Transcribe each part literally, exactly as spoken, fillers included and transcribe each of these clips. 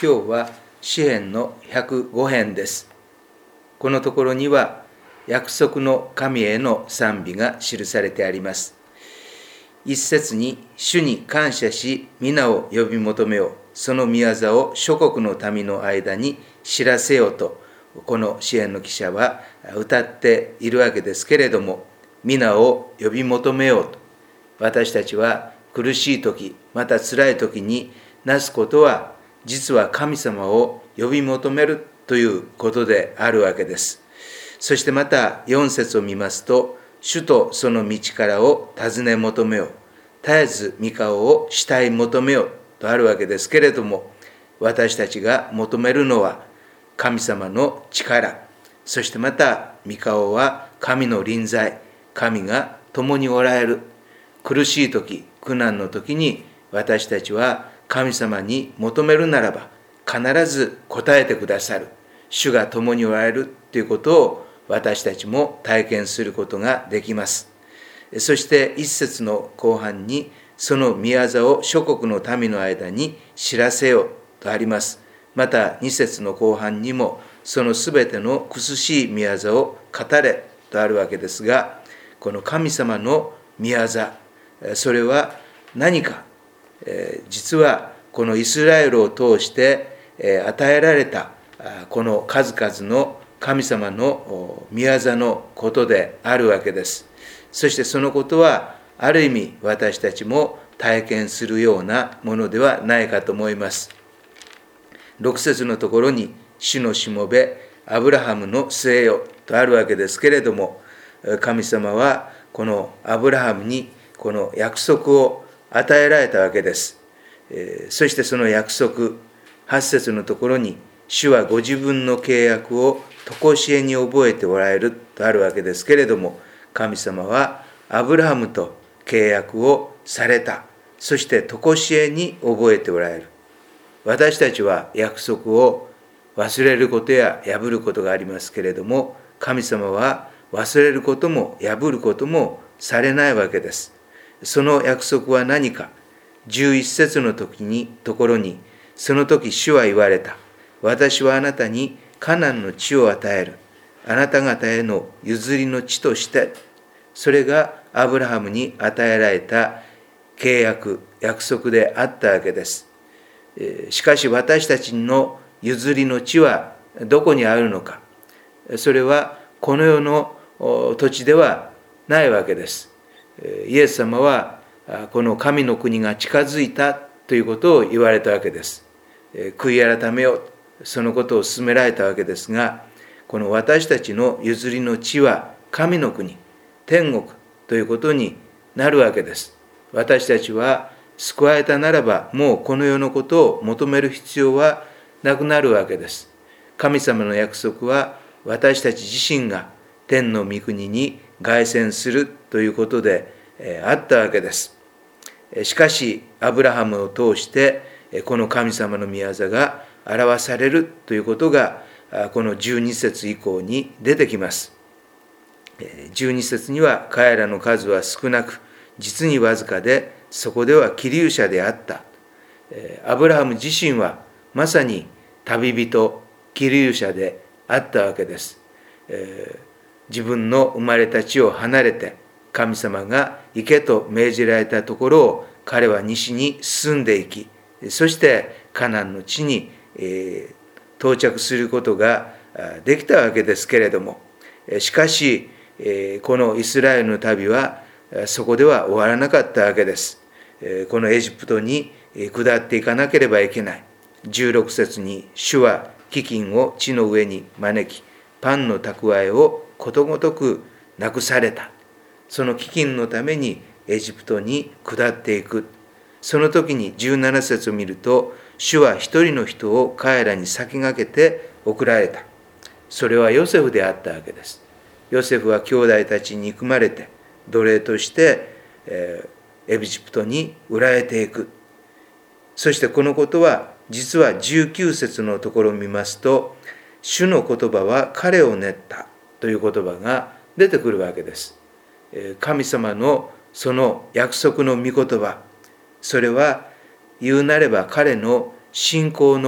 今日は詩編のひゃくご編です。このところには約束の神への賛美が記されてあります。一節に主に感謝し皆を呼び求めよう、その御業を諸国の民の間に知らせようと、この詩編の記者は歌っているわけですけれども、皆を呼び求めようと、私たちは苦しい時、また辛い時になすことは実は神様を呼び求めるということであるわけです。そしてまたよん節を見ますと、主とその道からを尋ね求めよう、絶えず御顔を慕い求めようとあるわけですけれども、私たちが求めるのは神様の力、そしてまた御顔は神の臨在、神が共におられる。苦しい時、苦難の時に私たちは神様に求めるならば必ず答えてくださる。主が共におられるということを私たちも体験することができます。そして一節の後半に、その御業を諸国の民の間に知らせようとあります。また二節の後半にも、そのすべての苦しい御業を語れとあるわけですが、この神様の御業、それは何か、実はこのイスラエルを通して与えられたこの数々の神様の御業のことであるわけです。そしてそのことはある意味私たちも体験するようなものではないかと思います。ろく節のところに、主のしもべアブラハムの末よとあるわけですけれども、神様はこのアブラハムにこの約束を与えられたわけです。そしてその約束、はち節のところに、主はご自分の契約を常しえに覚えておられるとあるわけですけれども、神様はアブラハムと契約をされた。そして常しえに覚えておられる。私たちは約束を忘れることや破ることがありますけれども、神様は忘れることも破ることもされないわけです。その約束は何か。じゅういち節の時にところに、その時主は言われた。私はあなたにカナンの地を与える。あなた方への譲りの地として。それがアブラハムに与えられた契約、約束であったわけです。しかし私たちの譲りの地はどこにあるのか。それはこの世の土地ではないわけです。イエス様はこの神の国が近づいたということを言われたわけです。悔い改めよう、そのことを勧められたわけですが、この私たちの譲りの地は神の国、天国ということになるわけです。私たちは救われたならば、もうこの世のことを求める必要はなくなるわけです。神様の約束は私たち自身が天の御国に凱旋するということであったわけです。しかしアブラハムを通してこの神様の御業が表されるということがこのじゅうに節以降に出てきます。じゅうに節には、彼らの数は少なく実にわずかで、そこでは寄留者であった。アブラハム自身はまさに旅人、寄留者であったわけです。自分の生まれた地を離れて、神様が行けと命じられたところを彼は西に進んでいき、そしてカナンの地に、えー、到着することができたわけですけれども、しかし、えー、このイスラエルの旅はそこでは終わらなかったわけです。このエジプトに下っていかなければいけない。じゅうろく節に、主は飢饉を地の上に招き、パンの蓄えをことごとくなくされた。その飢饉のためにエジプトに下っていく。その時にじゅうなな節を見ると、主は一人の人を彼らに先駆けて送られた。それはヨセフであったわけです。ヨセフは兄弟たちに憎まれて奴隷として、えー、エジプトに売られていく。そしてこのことは実はじゅうきゅう節のところを見ますと、主の言葉は彼を練ったという言葉が出てくるわけです。神様のその約束の御言葉、それは言うなれば彼の信仰の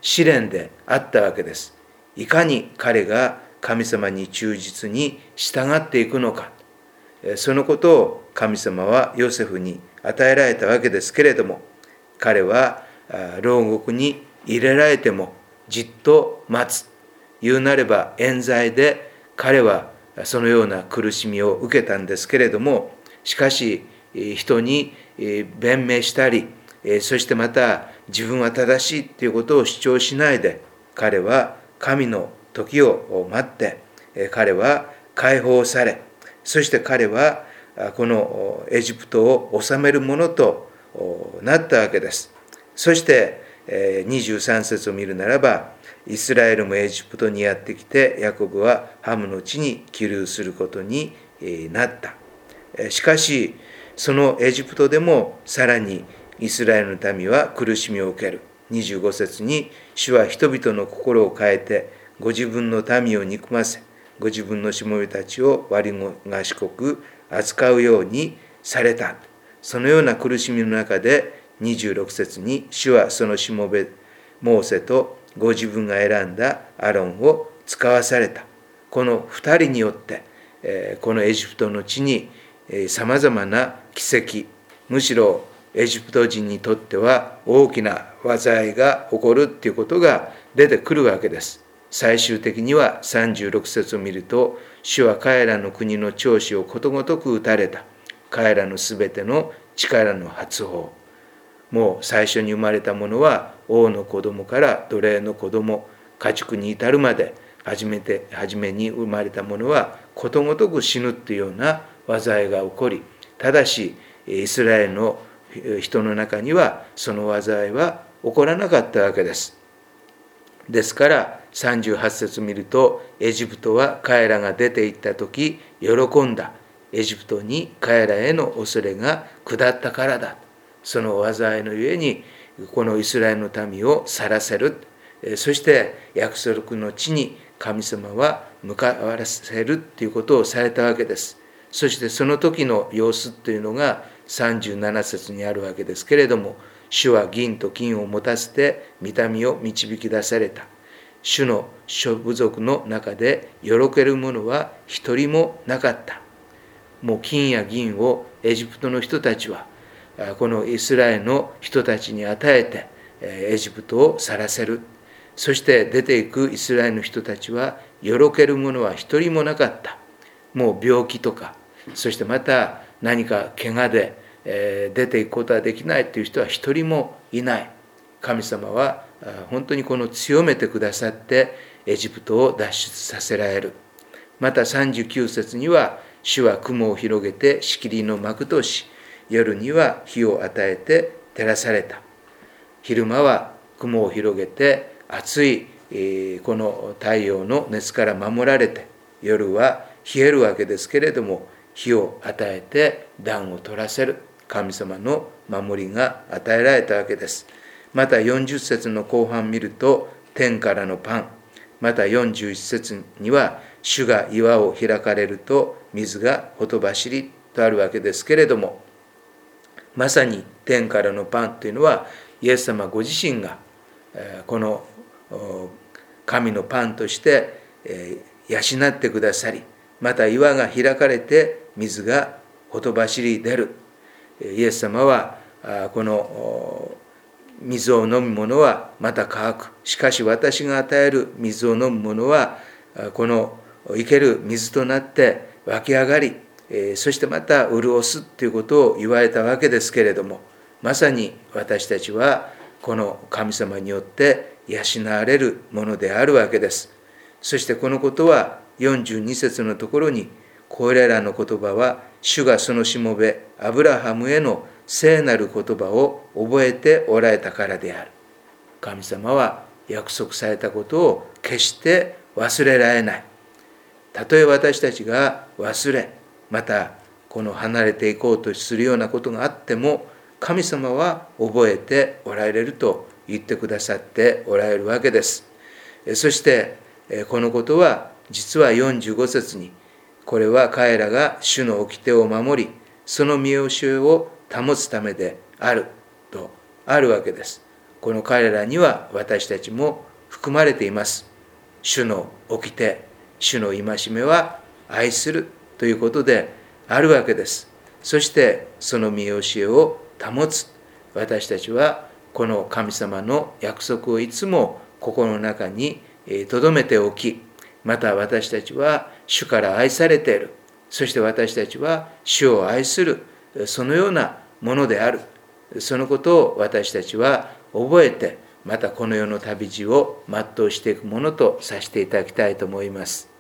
試練であったわけです。いかに彼が神様に忠実に従っていくのか、そのことを神様はヨセフに与えられたわけですけれども、彼は牢獄に入れられてもじっと待つ。言うなれば冤罪で彼はそのような苦しみを受けたんですけれども、しかし人に弁明したり、そしてまた自分は正しいということを主張しないで、彼は神の時を待って、彼は解放され、そして彼はこのエジプトを治めるものとなったわけです。そしてにじゅうさん節を見るならば、イスラエルもエジプトにやってきて、ヤコブはハムの地に起立することになった。しかしそのエジプトでもさらにイスラエルの民は苦しみを受ける。にじゅうご節に、主は人々の心を変えてご自分の民を憎ませ、ご自分のしもべたちを割賢く扱うようにされた。そのような苦しみの中でにじゅうろく節に、主はそのしもべモーセとご自分が選んだアロンを使わされた。この二人によってこのエジプトの地にさまざまな奇跡、むしろエジプト人にとっては大きな災いが起こるということが出てくるわけです。最終的にはさんじゅうろく節を見ると、主は彼らの国の長子をことごとく打たれた。彼らのすべての力の発砲。もう最初に生まれたものは王の子供から奴隷の子供、家畜に至るまで、初めて初めに生まれたものはことごとく死ぬというような災いが起こり、ただしイスラエルの人の中にはその災いは起こらなかったわけです。ですからさんじゅうはち節を見ると、エジプトは彼らが出て行った時喜んだ。エジプトに彼らへの恐れが下ったからだ。その災いのゆえにこのイスラエルの民を去らせる。そして約束の地に神様は向かわせるということをされたわけです。そしてその時の様子というのがさんじゅうなな節にあるわけですけれども、主は銀と金を持たせて御民を導き出された。主の諸部族の中で喜べる者は一人もなかった。もう金や銀をエジプトの人たちはこのイスラエルの人たちに与えてエジプトを去らせる。そして出ていくイスラエルの人たちは喜べる者は一人もなかった。もう病気とか、そしてまた何か怪我で出ていくことはできないという人は一人もいない。神様は本当にこの強めてくださってエジプトを脱出させられる。またさんじゅうきゅう節には、主は雲を広げてしきりの幕とし、夜には日を与えて照らされた。昼間は雲を広げて暑いこの太陽の熱から守られて、夜は冷えるわけですけれども、日を与えて暖を取らせる神様の守りが与えられたわけです。またよんじゅう節の後半見ると、天からのパン、またよんじゅういち節には、主が岩を開かれると水がほとばしりとあるわけですけれども、まさに天からのパンというのは、イエス様ご自身がこの神のパンとして養ってくださり、また岩が開かれて水がほとばしり出る。イエス様はこの水を飲む者はまた乾く。しかし私が与える水を飲む者はこの生ける水となって湧き上がり、そしてまた潤すということを言われたわけですけれども、まさに私たちはこの神様によって養われるものであるわけです。そしてこのことはよんじゅうに節のところに、これらの言葉は主がそのしもべアブラハムへの聖なる言葉を覚えておられたからである。神様は約束されたことを決して忘れられない。たとえ私たちが忘れ、またこの離れていこうとするようなことがあっても、神様は覚えておられると言ってくださっておられるわけです。そしてこのことは実はよんじゅうご節に、これは彼らが主の掟を守り、その見教えを保つためであるとあるわけです。 この彼らには私たちも含まれています。主の掟、主の戒めは愛するということであるわけです。そしてその見教えを保つ。私たちはこの神様の約束をいつも心の中に留めておき、また私たちは主から愛されている。そして私たちは主を愛する、そのようなものである。そのことを私たちは覚えて、またこの世の旅路を全うしていくものとさせていただきたいと思います。